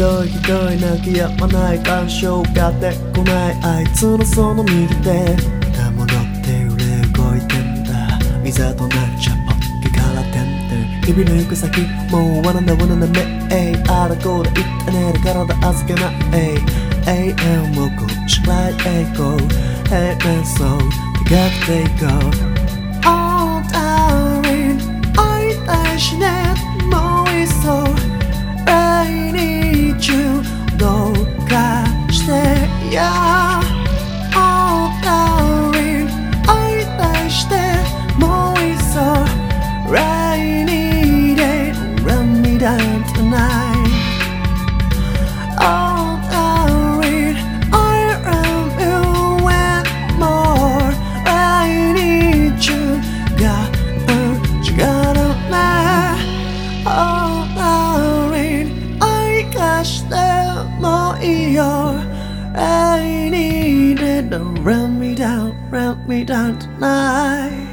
どいひどい泣き止まない感傷がってこないあいつのその右手戻って揺れ動いてんだいざとなっちゃポッケから点々日々の行く先もうわなんだわなんだめあらこうだ言ったね体預けない永遠をこうしない栄光平面そう手がけていこう Oh darling 会いたいしねもういっそ I need you どうかしてや Oh darling 会いたいしてもういっそ I need it Run me down tonight Oh darling I love you and more I need you got you gotta lie Oh darling 愛がしてもいいよ I need it Run me down tonight